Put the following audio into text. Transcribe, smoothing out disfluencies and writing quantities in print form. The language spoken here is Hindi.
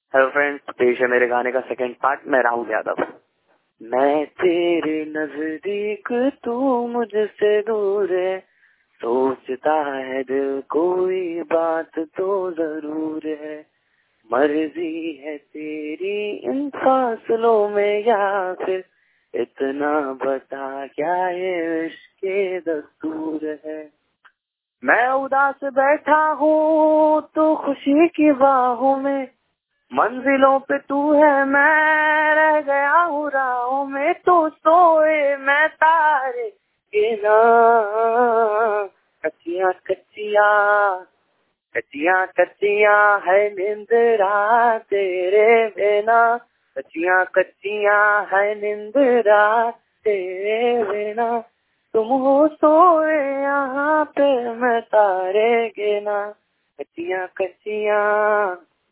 हेलो फ्रेंड्स, पेश है मेरे गाने का सेकंड पार्ट। मैं राहुल यादव। मैं तेरे नजदीक, तू मुझसे दूर है, सोचता है दिल कोई बात तो जरूर है। मर्जी है तेरी इन फासलों में या फिर इतना बता क्या ये इश्क के दस्तूर है। मैं उदास बैठा हूँ तो खुशी की बाहों में, मंजिलों पे तू है मैं रह गया हूँ राहों में। तो सोए मैं तारे गिना, कच्चियां कच्चियां कच्चियां कच्चियां है निंदरा तेरे बिना, कच्चियां कच्चियां है निंदरा तेरे बिना। तुम हो सोए यहाँ पे मैं तारे गिना, कच्चियां कच्चियां